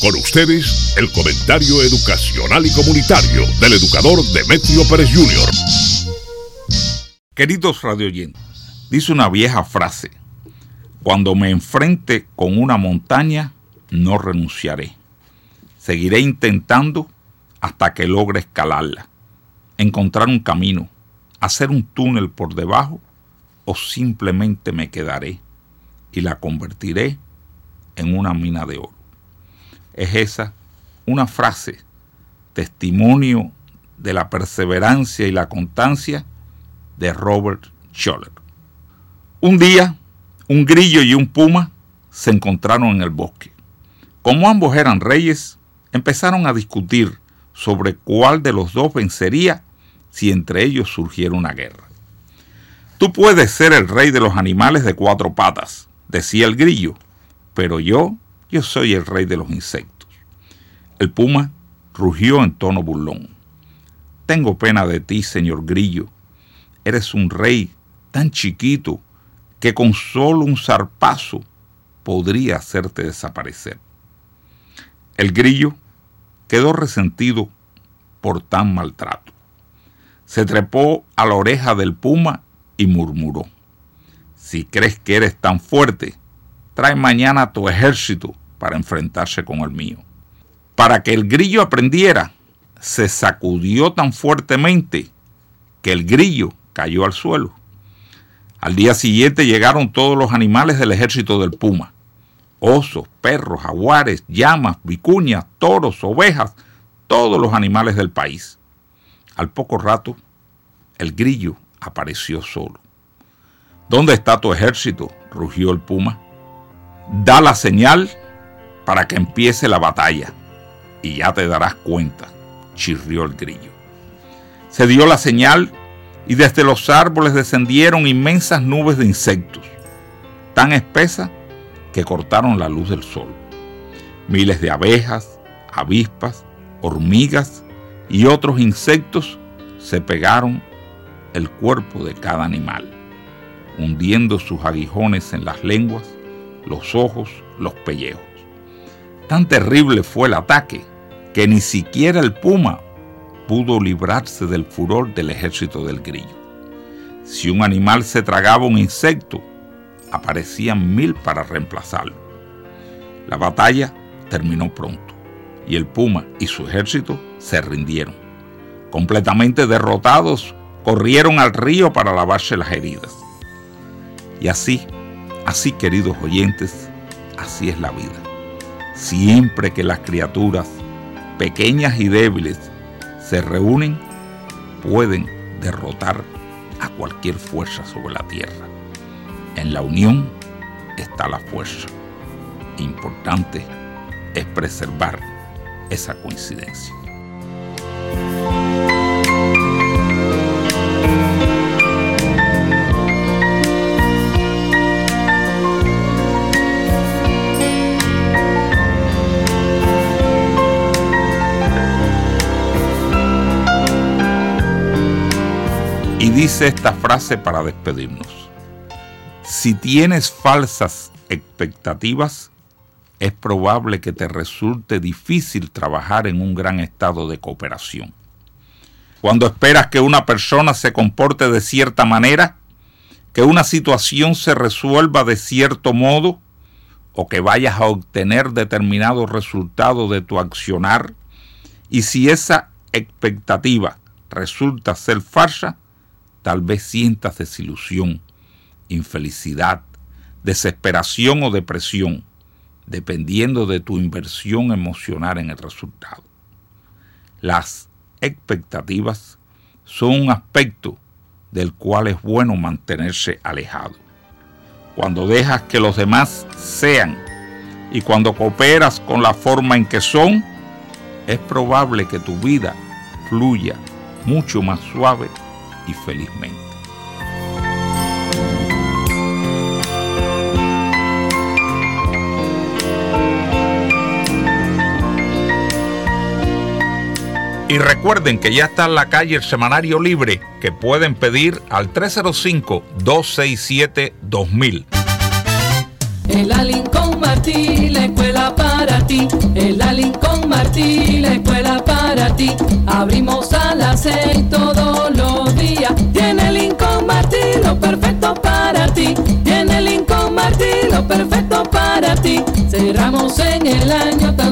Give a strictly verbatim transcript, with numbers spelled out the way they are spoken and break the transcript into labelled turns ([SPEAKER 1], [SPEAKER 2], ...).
[SPEAKER 1] Con ustedes, el comentario educacional y comunitario del educador Demetrio Pérez junior
[SPEAKER 2] Queridos radioyentes, dice una vieja frase: cuando me enfrente con una montaña, no renunciaré. Seguiré intentando hasta que logre escalarla, encontrar un camino, hacer un túnel por debajo, o simplemente me quedaré y la convertiré en una mina de oro. Es esa una frase, testimonio de la perseverancia y la constancia de Robert Scholler. Un día, un grillo y un puma se encontraron en el bosque. Como ambos eran reyes, empezaron a discutir sobre cuál de los dos vencería si entre ellos surgiera una guerra. Tú puedes ser el rey de los animales de cuatro patas, decía el grillo, pero yo, yo soy el rey de los insectos. El puma rugió en tono burlón. Tengo pena de ti, señor grillo. Eres un rey tan chiquito que con solo un zarpazo podría hacerte desaparecer. El grillo quedó resentido por tan maltrato. Se trepó a la oreja del puma y murmuró: si crees que eres tan fuerte, trae mañana tu ejército para enfrentarse con el mío. Para que el grillo aprendiera, se sacudió tan fuertemente que el grillo cayó al suelo. Al día siguiente llegaron todos los animales del ejército del puma: osos, perros, jaguares, llamas, vicuñas, toros, ovejas, todos los animales del país. Al poco rato, el grillo apareció solo. ¿Dónde está tu ejército?, rugió el puma. Da la señal para que empiece la batalla y ya te darás cuenta, chirrió el grillo. Se dio la señal y desde los árboles descendieron inmensas nubes de insectos, tan espesas que cortaron la luz del sol. Miles de abejas, avispas, hormigas y otros insectos se pegaron el cuerpo de cada animal, hundiendo sus aguijones en las lenguas, los ojos, los pellejos. Tan terrible fue el ataque que ni siquiera el puma pudo librarse del furor del ejército del grillo. Si un animal se tragaba un insecto, aparecían mil para reemplazarlo. La batalla terminó pronto y el puma y su ejército se rindieron. Completamente derrotados, corrieron al río para lavarse las heridas. Y así, así queridos oyentes, así es la vida. Siempre que las criaturas, pequeñas y débiles, se reúnen, pueden derrotar a cualquier fuerza sobre la tierra. En la unión está la fuerza. Importante es preservar esa coincidencia. Y dice esta frase para despedirnos: si tienes falsas expectativas, es probable que te resulte difícil trabajar en un gran estado de cooperación. Cuando esperas que una persona se comporte de cierta manera, que una situación se resuelva de cierto modo, o que vayas a obtener determinado resultado de tu accionar, y si esa expectativa resulta ser falsa, tal vez sientas desilusión, infelicidad, desesperación o depresión, dependiendo de tu inversión emocional en el resultado. Las expectativas son un aspecto del cual es bueno mantenerse alejado. Cuando dejas que los demás sean y cuando cooperas con la forma en que son, es probable que tu vida fluya mucho más suave y felizmente. Y recuerden que ya está en la calle el semanario libre que pueden pedir al tres cero cinco, dos seis siete, dos mil.
[SPEAKER 3] En la Lincoln Martí, la escuela para ti. ti. En la Lincoln Martí, la escuela para ti. Abrimos a las seis todos los días. Tiene Lincoln Martí lo perfecto para ti. Tiene Lincoln Martí lo perfecto para ti. Cerramos en el año tan